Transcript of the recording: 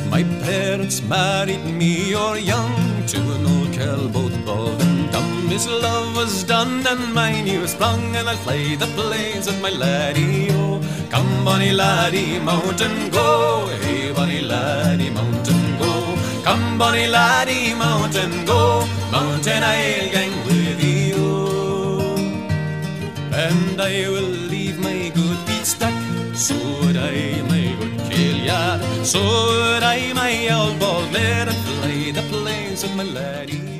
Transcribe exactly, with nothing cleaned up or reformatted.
My parents married me or young to an old Kel, both bald and dumb. His love was done and mine he was sprung, and I'll fly the plains with my laddie, oh. Come bonny laddie, mount and go. Hey bonny laddie, mount and go. Come bonny laddie, mount and go. Mount and I'll gang with you. And I will leave my good beat stack, so would I my good Killyard, so would I my old bald mare, and fly the plains with my laddie.